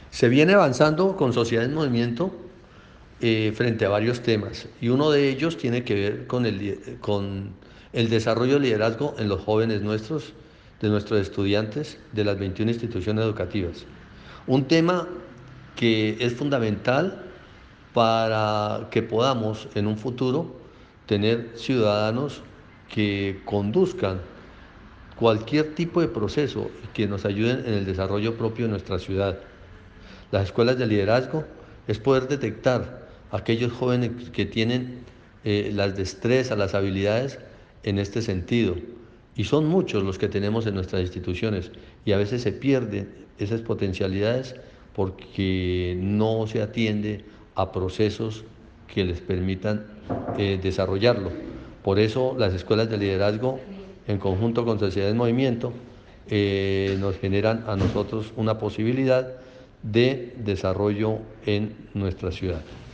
Se viene avanzando con Sociedad en Movimiento frente a varios temas y uno de ellos tiene que ver con el desarrollo de liderazgo en los jóvenes nuestros, de nuestros estudiantes de las 21 instituciones educativas. Un tema que es fundamental para que podamos en un futuro tener ciudadanos que conduzcan cualquier tipo de proceso y que nos ayuden en el desarrollo propio de nuestra ciudad. Las escuelas de liderazgo es poder detectar a aquellos jóvenes que tienen las destrezas, las habilidades en este sentido. Y son muchos los que tenemos en nuestras instituciones y a veces se pierden esas potencialidades porque no se atiende a procesos que les permitan desarrollarlo. Por eso las escuelas de liderazgo, en conjunto con Sociedad en Movimiento, nos generan a nosotros una posibilidad de desarrollo en nuestra ciudad.